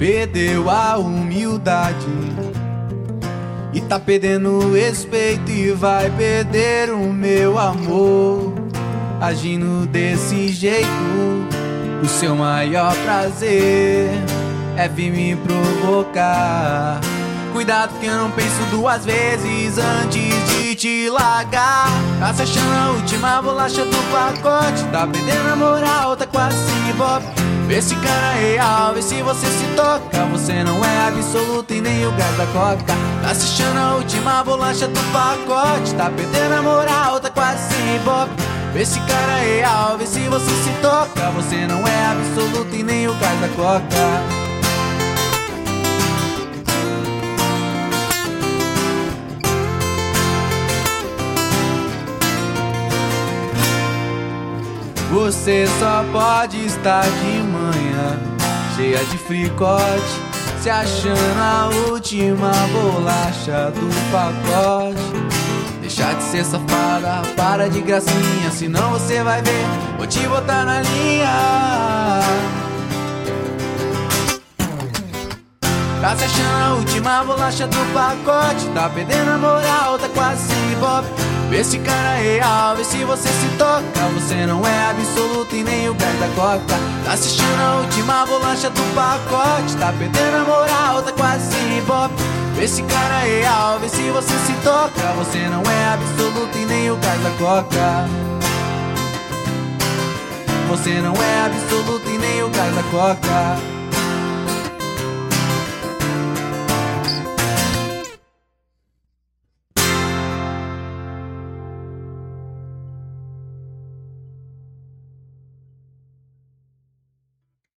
perdeu a humildade e tá perdendo o respeito e vai perder o meu amor. Agindo desse jeito, o seu maior prazer é vir me provocar. Cuidado que eu não penso duas vezes antes de te largar. Tá se achando a última bolacha do pacote, tá perdendo a moral, tá quase sem ibope. Vê esse cara real, vê se você se toca. Você não é absoluto e nem o gás da coca. Tá se achando a última bolacha do pacote, tá perdendo a moral, tá quase sem ibope. Vê esse cara real, vê se você se toca. Você não é absoluto e nem o gás da coca. Você só pode estar de manhã, cheia de fricote, se achando a última bolacha do pacote. Deixa de ser safada, para de gracinha, senão você vai ver, vou te botar na linha. Tá se achando a última bolacha do pacote, tá perdendo a moral, tá quase sem ibope. Vê esse cara real, vê se você se toca. Você não é absoluto e nem o gás da coca. Tá assistindo a última bolacha do pacote, tá perdendo a moral, tá quase sem ibope. Vê esse cara real, vê se você se toca. Você não é absoluto e nem o gás da coca. Você não é absoluto e nem o gás da coca.